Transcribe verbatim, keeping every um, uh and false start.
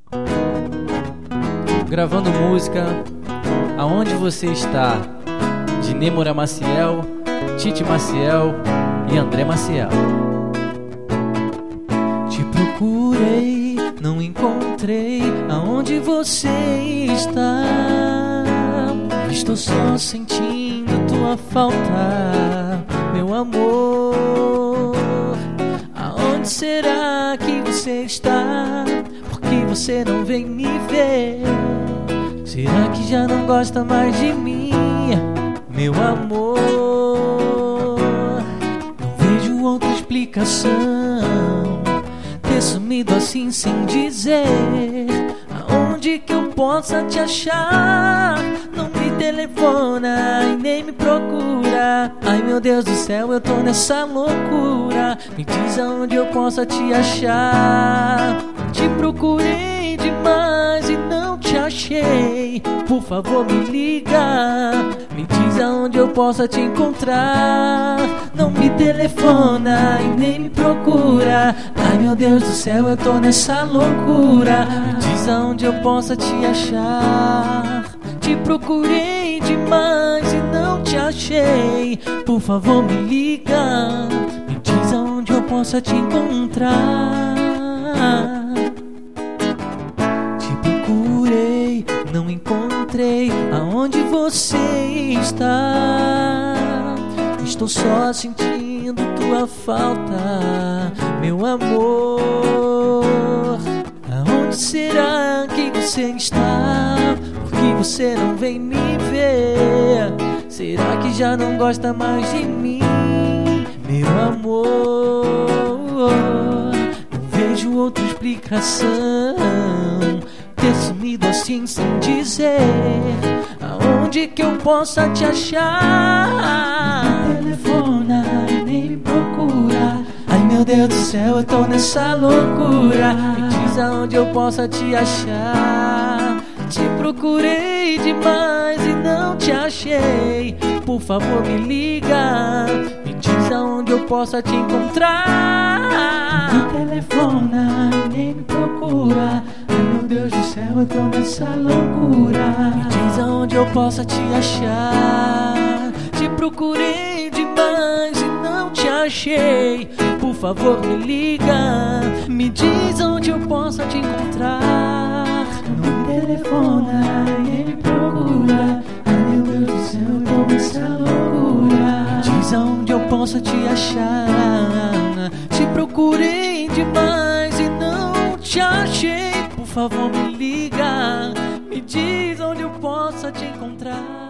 Gravando música Aonde Você Está, de Nêmora Maciel, Tite Maciel e André Maciel. Te procurei, não encontrei aonde você está. Estou só sentindo tua falta, meu amor. Aonde será que você está? Por que você não vem me ver? Será que já não gosta mais de mim, meu amor? Não vejo outra explicação, ter sumido assim sem dizer aonde que eu possa te achar. Não me telefona e nem me procura. Ai meu Deus do céu, eu tô nessa loucura. Me diz aonde eu possa te achar. Te procurei demais e não te achei. Por favor me liga, me diz aonde eu possa te encontrar. Não me telefona e nem me procura. Ai meu Deus do céu, eu tô nessa loucura. Me diz aonde eu possa te achar. Te procurei demais e não te achei. Por favor me liga, me diz aonde eu possa te encontrar. Te procurei, não encontrei aonde você está. Estou só sentindo tua falta, meu amor. Aonde será que você está? Por que você não vem me ver? Será que já não gosta mais de mim, meu amor? Não vejo outra explicação, ter sumido assim sem dizer aonde que eu possa te achar. Me telefona e nem me procura. Ai meu Deus do céu, eu tô nessa loucura. Me diz aonde eu possa te achar. Te procurei demais e não te achei. Por favor me liga, me diz aonde eu possa te encontrar. Me telefona e nem me procura. Ai meu Deus do céu, eu tô nessa loucura. Me diz aonde eu possa te achar. Te procurei demais e não te achei. Por favor me liga, me diz onde eu possa te encontrar. Não me telefona e nem me procura. Ai meu Deus do céu, eu tô nessa loucura. Me diz onde eu possa te achar. Te procurei demais e não te achei. Por favor me liga, me diz onde eu possa te encontrar.